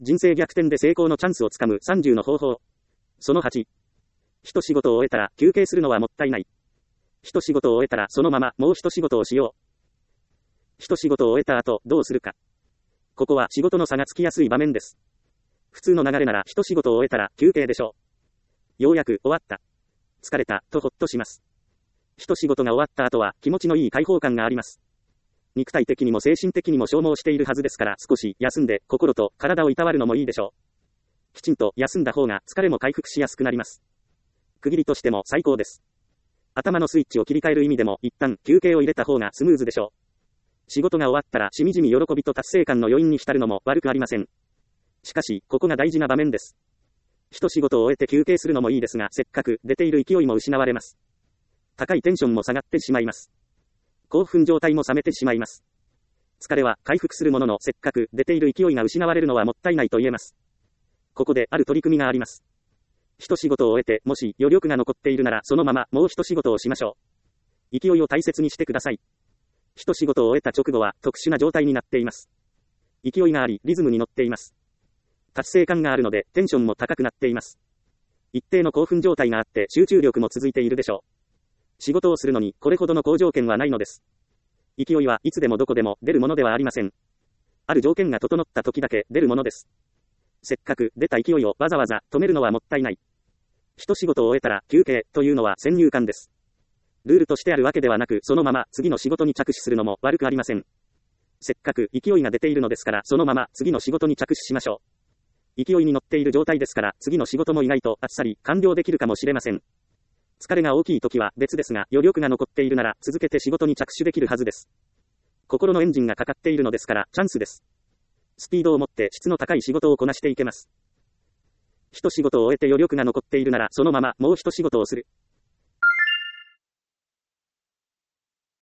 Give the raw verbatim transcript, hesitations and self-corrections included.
人生逆転で成功のチャンスをつかむさんじゅうの方法。そのはち。一仕事を終えたら休憩するのはもったいない。一仕事を終えたらそのままもう一仕事をしよう。一仕事を終えた後どうするか。ここは仕事の差がつきやすい場面です。普通の流れなら一仕事を終えたら休憩でしょう。ようやく終わった。疲れたとほっとします。一仕事が終わった後は気持ちのいい解放感があります。肉体的にも精神的にも消耗しているはずですから少し休んで心と体をいたわるのもいいでしょう。きちんと休んだ方が疲れも回復しやすくなります。区切りとしても最高です。頭のスイッチを切り替える意味でも一旦休憩を入れた方がスムーズでしょう。仕事が終わったらしみじみ喜びと達成感の余韻に浸るのも悪くありません。しかし、ここが大事な場面です。一仕事を終えて休憩するのもいいですが、せっかく出ている勢いも失われます。高いテンションも下がってしまいます。興奮状態も冷めてしまいます。疲れは回復するものの、せっかく出ている勢いが失われるのはもったいないと言えます。ここである取り組みがあります。一仕事を終えて、もし余力が残っているならそのままもう一仕事をしましょう。勢いを大切にしてください。一仕事を終えた直後は特殊な状態になっています。勢いがあり、リズムに乗っています。達成感があるので、テンションも高くなっています。一定の興奮状態があって、集中力も続いているでしょう。仕事をするのに、これほどの好条件はないのです。勢いはいつでもどこでも出るものではありません。ある条件が整った時だけ出るものです。せっかく出た勢いをわざわざ止めるのはもったいない。一仕事を終えたら休憩というのは先入観です。ルールとしてあるわけではなく、そのまま次の仕事に着手するのも悪くありません。せっかく勢いが出ているのですから、そのまま次の仕事に着手しましょう。勢いに乗っている状態ですから、次の仕事も意外とあっさり完了できるかもしれません。疲れが大きい時は別ですが、余力が残っているなら続けて仕事に着手できるはずです。心のエンジンがかかっているのですから、チャンスです。スピードを持って質の高い仕事をこなしていけます。一仕事を終えて余力が残っているなら、そのままもう一仕事をする。